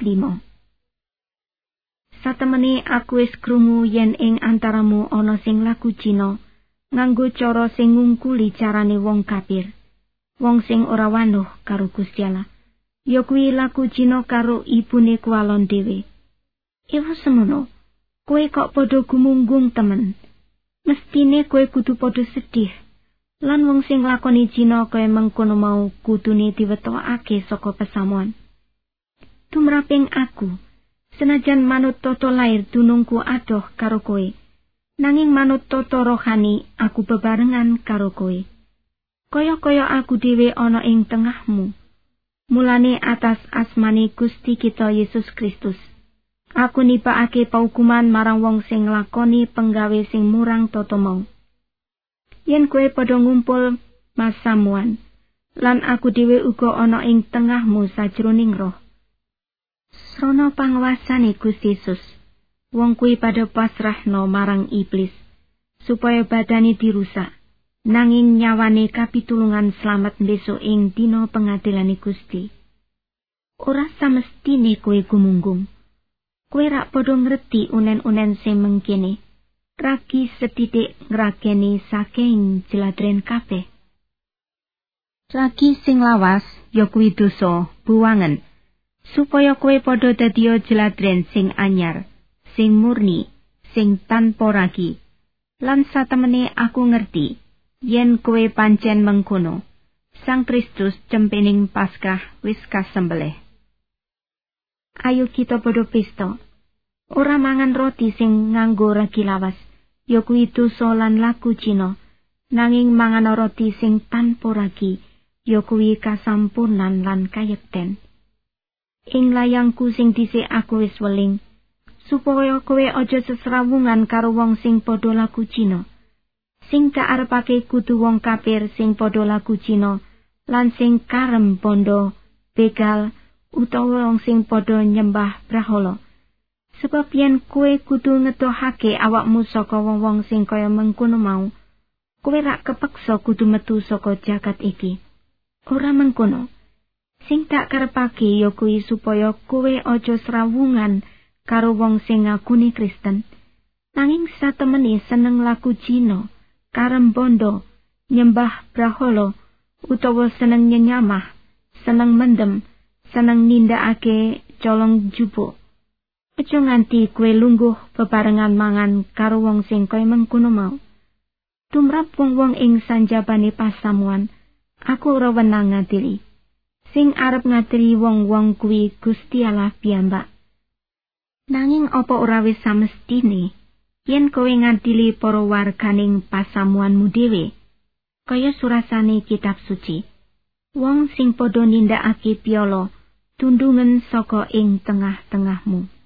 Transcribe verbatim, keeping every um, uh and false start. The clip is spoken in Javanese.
lima. Satemene aku wis krungu yen ing antaramu ana sing laku Cina nganggo cara sing ngungkuli carane wong kafir, wong sing ora wanuh karo Gusti Allah. Ya kuwi laku Cina karo ibune kualon dhewe. Ewa semono, kowe kok padha gumunggung temen. Mestine kowe kudu padha sedih. Lan wong sing lakoni Cina kaya mengkono mau kudune diwetokake saka pesamuan. Tumraping aku, senajan manut tata lair dunungku adoh karo kowe, nanging manut tata rohani aku bebarengan karo kowe. Kaya-kaya aku dhewe ana ing tengahmu. Mulane atas asmane Gusti kita Yesus Kristus, aku nipakake paukuman marang wong sing lakoni penggawe sing murang tata mau. Yen kowe padha ngumpul masamuan, lan aku dhewe uga ana ing tengahmu sajroning roh. Srana panguwasane Gusti Yesus, wong kuwi padha pasrahno marang iblis, supaya badane dirusak, nanging nyawane kapitulungan slamet besok ing dina pengadilane Gusti. Ora samestine kowe gumunggung. Kowe rak padha ngerti unen-unen sing mengkene. Ragi setitik ngrageni saking jeladren kabeh. Ragi sing lawas ya kuwi dosa buwangen, supaya kowe padha dadi jeladren sing anyar, sing murni, sing tanpa ragi. Lan satemene aku ngerti yen kowe pancen mengkono, Sang Kristus cempening Paskah wis kasembelih. Ayo kita padha pesta. Ora mangan roti sing nganggo ragi lawas, ya kuwi dosa lan laku Cina, nanging mangan roti sing tanpa ragi, ya kuwi kasampurnan lan kayekten. Ing layangku sing dhisik aku wis weling, supaya kowe aja sesrawungan karo wong sing padha laku Cina. Sing kaarepake kudu wong kafir sing padha laku Cina, lan sing karem bondo, begal, utawa wong sing padha nyembah brahala. Sebab yen kowe kudu ngedohake awakmu saka wong-wong sing kaya mengkono mau, kowe rak kepeksa kudu metu saka jagat iki. Ora mengkono. Sing tak karepake ya kuwi supaya kowe aja srawungan karo wong sing ngakuni Kristen, nanging satemene seneng laku Cina, karem bondo, nyembah brahala, utawa seneng nyenyamah, seneng mendem, seneng nindakake colong jupuk. Aja nganti kowe lungguh bebarengan mangan karo wong sing kaya mengkono mau. Tumrap wong-wong ing sanjabane pasamuan, aku ora wenang ngadili. Sing arep ngadili wong-wong kuwi Gusti Allah piyambak. Nanging apa ora wis samestine yen kowe ngadili para warganing pasamuanmu dhewe, kaya surasane kitab suci. Wong sing padha nindakake piala tundungen saka ing tengah-tengahmu.